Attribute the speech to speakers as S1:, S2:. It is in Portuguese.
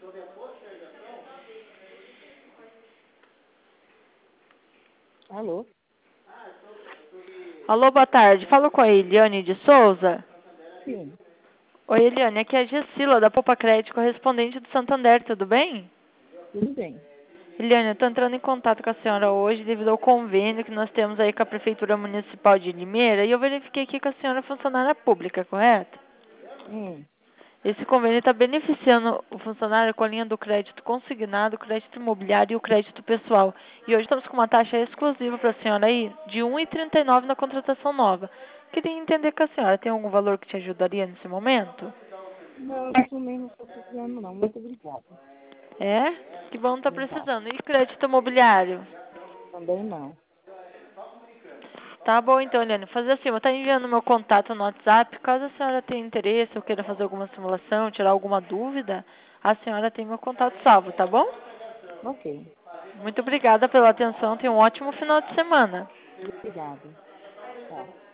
S1: Alô?
S2: Alô, boa tarde. Falo com a Eliane de Souza.
S1: Sim,
S2: Oi, Eliane. Aqui é a Gessila, da Poupa Crédito, correspondente do Santander. Tudo bem?
S1: tudo bem.
S2: Eliane, eu estou entrando em contato com a senhora hoje devido ao convênio que nós temos aí com a Prefeitura Municipal de Limeira e eu verifiquei aqui que a senhora é funcionária pública, correto?
S1: Hum,
S2: Esse convênio está beneficiando o funcionário com a linha do crédito consignado, crédito imobiliário e o crédito pessoal. E hoje estamos com uma taxa exclusiva para a senhora aí de 1,39 na contratação nova. Queria entender com a senhora, tem algum valor que te ajudaria nesse momento?
S1: não, nesse momento não estou precisando não. Muito obrigada.
S2: É? Que bom tá
S1: Exato.
S2: precisando. E crédito imobiliário?
S1: Também não.
S2: Tá bom então, Eliane. Fazer assim, vou estar enviando meu contato no WhatsApp. Caso a senhora tenha interesse ou queira fazer alguma simulação, tirar alguma dúvida, a senhora tem meu contato salvo, tá bom?
S1: Ok.
S2: Muito obrigada pela atenção. Tenha um ótimo final de semana.
S1: Obrigada. Tchau.